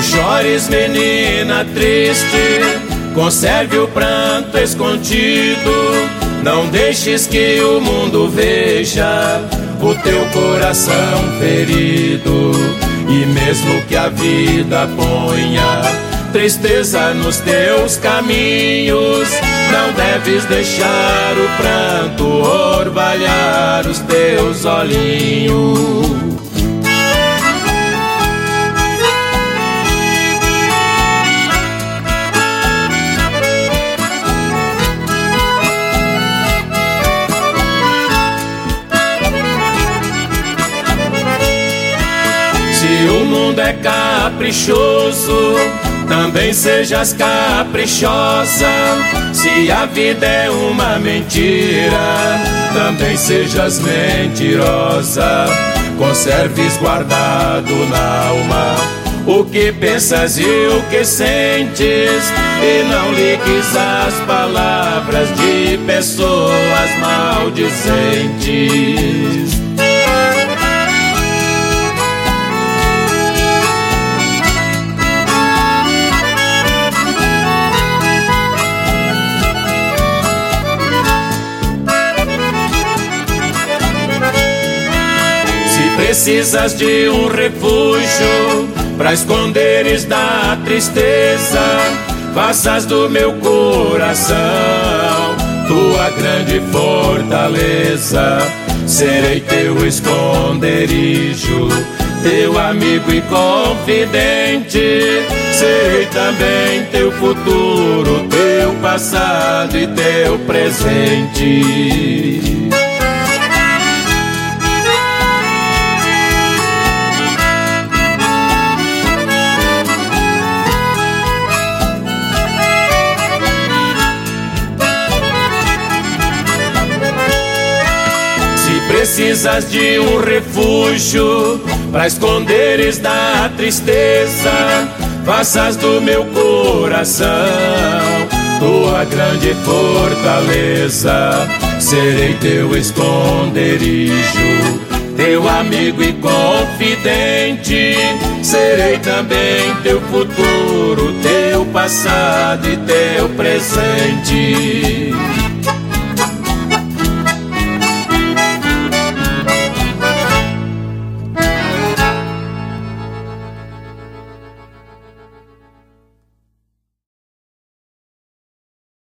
chores, menina triste, conserve o pranto escondido. Não deixes que o mundo veja o teu coração ferido. E mesmo que a vida ponha tristeza nos teus caminhos, não deves deixar o pranto orvalhar os teus olhinhos. Se o mundo é caprichoso, também sejas caprichosa. Se a vida é uma mentira, também sejas mentirosa. Conserves guardado na alma o que pensas e o que sentes, e não ligues as palavras de pessoas maldizentes. Precisas de um refúgio pra esconderes da tristeza, faças do meu coração tua grande fortaleza. Serei teu esconderijo, teu amigo e confidente. Serei também teu futuro, teu passado e teu presente. Precisas de um refúgio pra esconderes da tristeza, faças do meu coração tua grande fortaleza. Serei teu esconderijo, teu amigo e confidente. Serei também teu futuro, teu passado e teu presente.